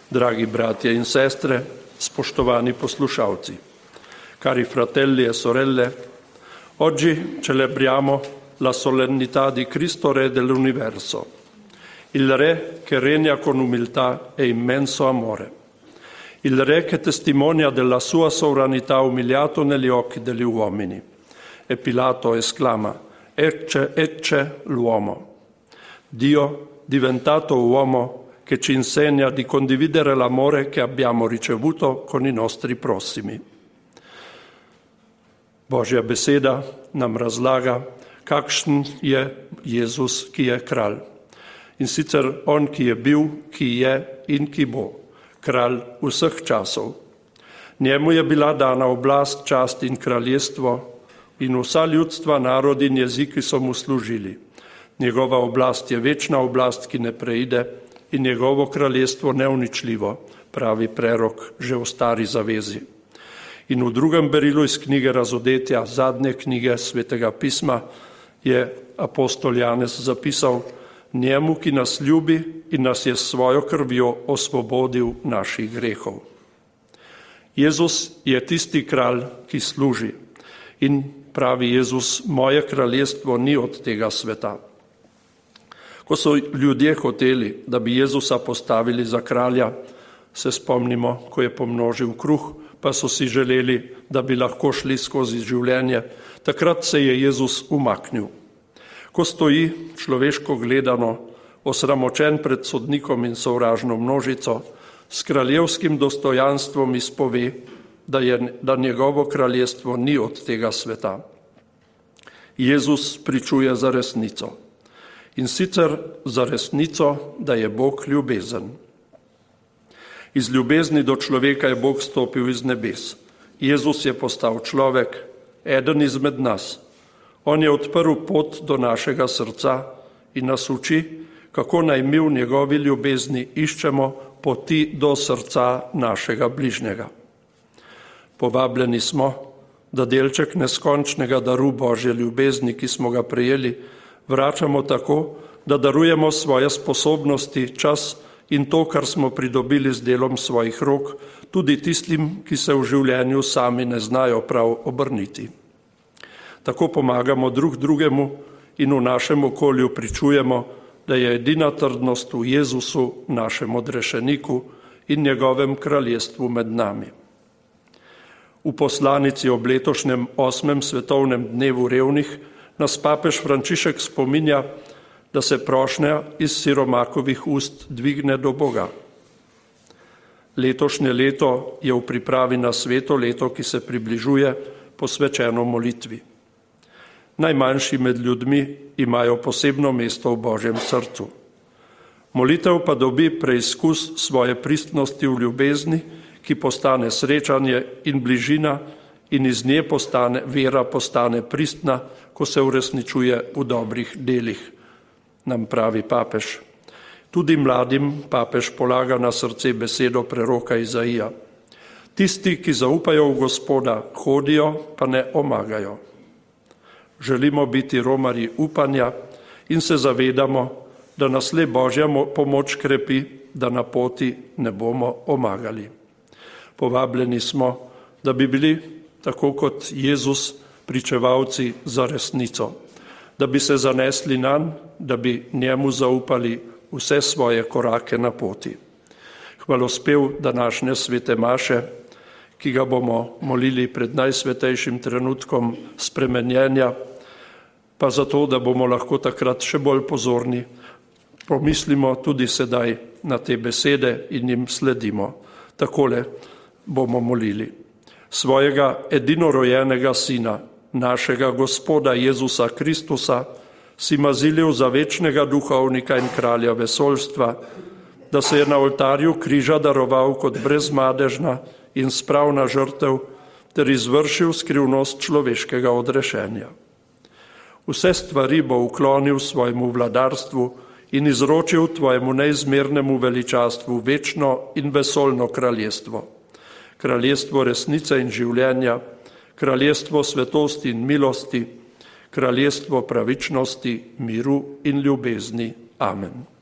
Dragi bratje in sestre, spoštovani poslušalci, cari fratelli e sorelle, oggi celebriamo la solennità di Cristo Re dell'universo, il Re che regna con umiltà e immenso amore, il Re che testimonia della sua sovranità umiliato negli occhi degli uomini. E Pilato esclama: Ecce l'uomo. Dio diventato uomo che ci insegna di condividere l'amore che abbiamo ricevuto con i nostri prossimi. Božja beseda nam razlaga, kakšen je Jezus, ki je kralj. In sicer on, ki je bil, ki je in ki bo, kralj vseh časov. Njemu je bila dana oblast, čast in kraljestvo in vsa ljudstva, narodi in jeziki so mu služili. Njegova oblast je večna oblast, ki ne preide, in njegovo kraljestvo neuničljivo, pravi prerok že v Stari zavezi. In v drugem berilu iz knjige Razodetja, zadnje knjige Svetega pisma, je apostol Janez zapisal: Njemu, ki nas ljubi in nas je s svojo krvjo osvobodil naših grehov. Jezus je tisti kralj, ki služi. In pravi Jezus: moje kraljestvo ni od tega sveta. Ko so ljudje hoteli, da bi Jezusa postavili za kralja, se spomnimo, ko je pomnožil kruh, pa so si želeli, da bi lahko šli skozi življenje, takrat se je Jezus umaknil. Ko stoji, človeško gledano, osramočen pred sodnikom in sovražno množico, s kraljevskim dostojanstvom izpove, da njegovo kraljestvo ni od tega sveta. Jezus pričuje za resnico. In sicer za resnico, da je Bog ljubezen. Iz ljubezni do človeka je Bog stopil iz nebes. Jezus je postal človek, eden izmed nas. On je odprl pot do našega srca in nas uči, kako naj mi v njegovi ljubezni iščemo poti do srca našega bližnjega. Povabljeni smo, da delček neskončnega daru Božje ljubezni, ki smo ga prejeli, vračamo tako, da darujemo svoje sposobnosti, čas in to, kar smo pridobili z delom svojih rok, tudi tistim, ki se v življenju sami ne znajo prav obrniti. Tako pomagamo drug drugemu in v našem okolju pričujemo, da je edina trdnost v Jezusu, našem odrešeniku in njegovem kraljestvu med nami. V poslanici ob letošnjem 8. svetovnem dnevu revnih nas papež Frančišek spominja, da se prošnja iz siromakovih ust dvigne do Boga. Letošnje leto je v pripravi na sveto leto, ki se približuje, posvečeno molitvi. Najmanjši med ljudmi imajo posebno mesto v Božjem srcu. Molitev pa dobi preizkus svoje pristnosti v ljubezni, ki postane srečanje in bližina in iz nje vera postane pristna, ko se uresničuje v dobrih delih, nam pravi papež. Tudi mladim papež polaga na srce besedo preroka Izaija. Tisti, ki zaupajo v Gospoda, hodijo, pa ne omagajo. Želimo biti romarji upanja in se zavedamo, da nas le Božja pomoč krepi, da na poti ne bomo omagali. Povabljeni smo, da bi bili, tako kot Jezus, pričevalci za resnico, da bi se zanesli nanj, da bi njemu zaupali vse svoje korake na poti. Hvalospev današnje svete maše, ki ga bomo molili pred najsvetejšim trenutkom spremenjenja, pa zato, da bomo lahko takrat še bolj pozorni, pomislimo tudi sedaj na te besede in jim sledimo. Takole bomo molili. Svojega edinorojenega Sina, našega Gospoda Jezusa Kristusa, si mazilil za večnega duhovnika in kralja vesoljstva, da se je na oltarju križa daroval kot brezmadežna in spravna žrtev ter izvršil skrivnost človeškega odrešenja. Vse stvari bo uklonil svojemu vladarstvu in izročil tvojemu neizmernemu veličastvu večno in vesoljno kraljestvo. Kraljestvo resnice in življenja, kraljestvo svetosti in milosti, kraljestvo pravičnosti, miru in ljubezni. Amen.